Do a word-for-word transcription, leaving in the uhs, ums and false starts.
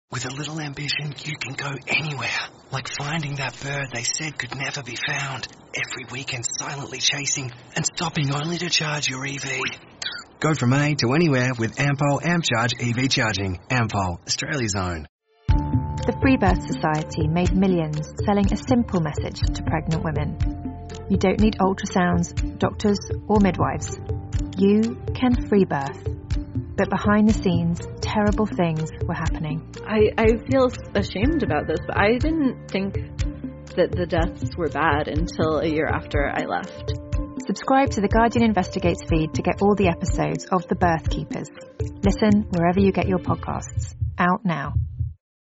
With a little ambition, you can go anywhere. Like finding that bird they said could never be found. Every weekend silently chasing and stopping only to charge your E V. Go from A to anywhere with Ampol AmpCharge E V charging. Ampol, Australia's own. The Free Birth Society made millions selling a simple message to pregnant women. You don't need ultrasounds, doctors or midwives. You can free birth. But behind the scenes, terrible things were happening. I, I feel ashamed about this, but I didn't think that the deaths were bad until a year after I left. Subscribe to the Guardian Investigates feed to get all the episodes of The Birth Keepers. Listen wherever you get your podcasts. Out now.